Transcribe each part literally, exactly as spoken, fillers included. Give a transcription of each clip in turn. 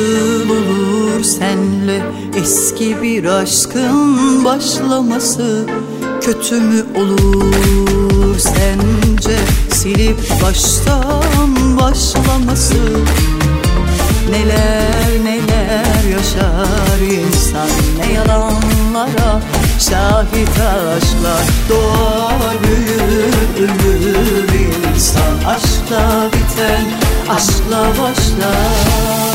Nasıl olur senle eski bir aşkın başlaması? Kötü mü olur sence silip baştan başlaması? Neler neler yaşar insan, ne yalanlara şahit aşklar. Doğar büyür ölür insan, aşkla biten aşkla başlar.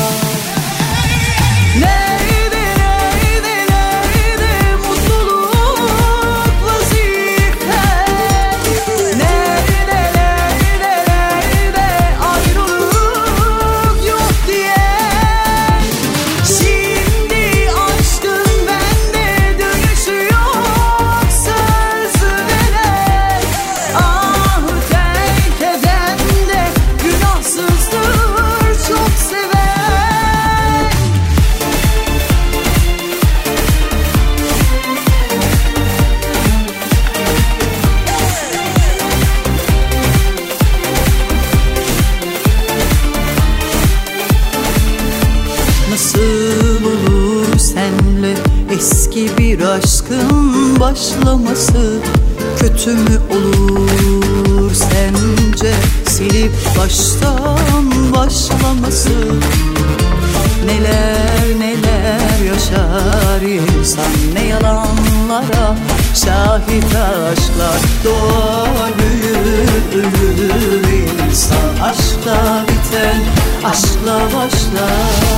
Nerede nerede nerede mutluluk vazife? Nerede nerede nerede ayrılık yok diye? Şimdi aşkın bende dönüşü yok, söz veren. Ah terk eden de günahsızdır çok seven. Nasıl olur senle eski bir aşkın başlaması? Kötü mü olur sence silip baştan başlaması? Neler neler yaşar insan, ne yalanlara şahit aşklar. Doğar büyür ölür insan, aşkla biten aşkla başlar.